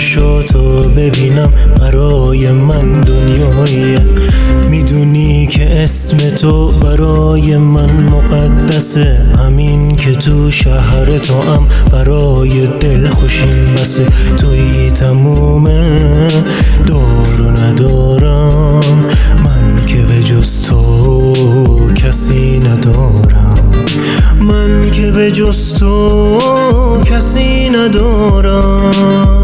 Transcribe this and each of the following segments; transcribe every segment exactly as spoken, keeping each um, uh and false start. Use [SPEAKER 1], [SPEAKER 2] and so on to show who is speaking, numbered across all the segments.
[SPEAKER 1] چشاتو ببینم برای من دنیاییه. میدونی که اسم تو برای من مقدسه، همین که تو شهر تو هم برای دل خوشیم بسه. تویی تمومه دار و ندارم، من که به جز تو کسی ندارم، من که به جز تو کسی ندارم.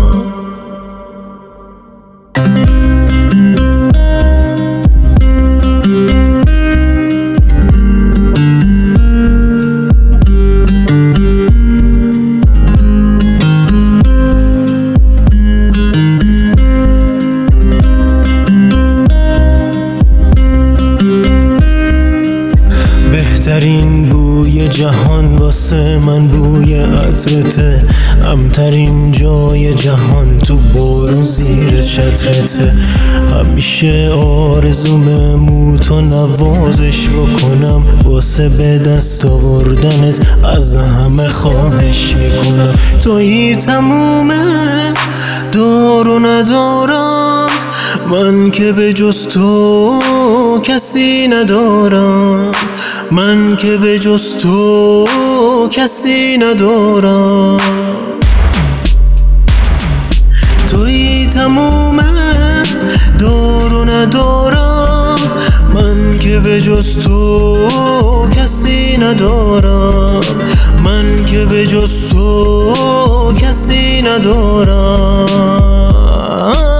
[SPEAKER 1] بهترین بوی جهان واسه من بوی عطرته، امترین جای جهان تو بارون زیر چترته. همیشه آرزومه موتو نوازش بکنم، واسه به دست آوردنت از همه خواهش میکنم. تویی تمومه دار و ندارم، من که به جز تو کسی ندارم، من که به جز تو کسی ندارم. تویی تمومه دار و ندارم، من که به جز تو کسی ندارم، من که به جز تو کسی ندارم.